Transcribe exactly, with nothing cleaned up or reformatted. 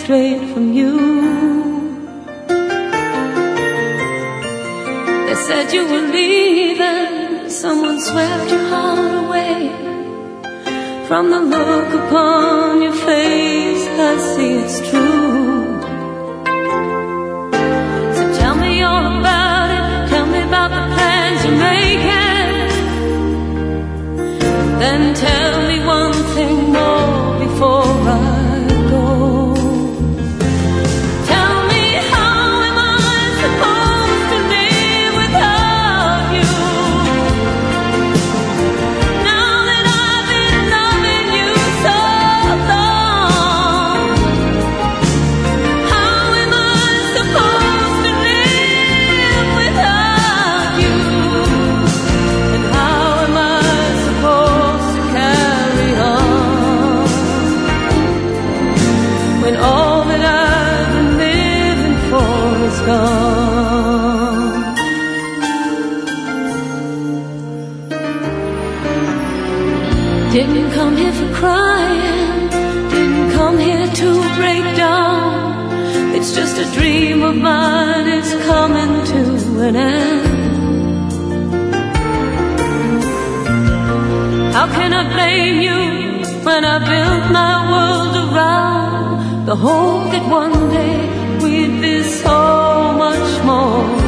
straight from you. They said you were leaving, someone swept your heart away. From the look upon your face, I see it's true. So tell me all about it, tell me about the plans you're making. Then tell me one thing more before I go. Tell me, how am I supposed to live without you? Now that I've been loving you so long, how am I supposed to live without you? And how am I supposed to carry on when all that I've been living for is gone? Didn't come here for crying, didn't come here to break down. It's just a dream of mine, it's coming to an end. How can I blame you when I built my world around the hope that one day we'd be so much more?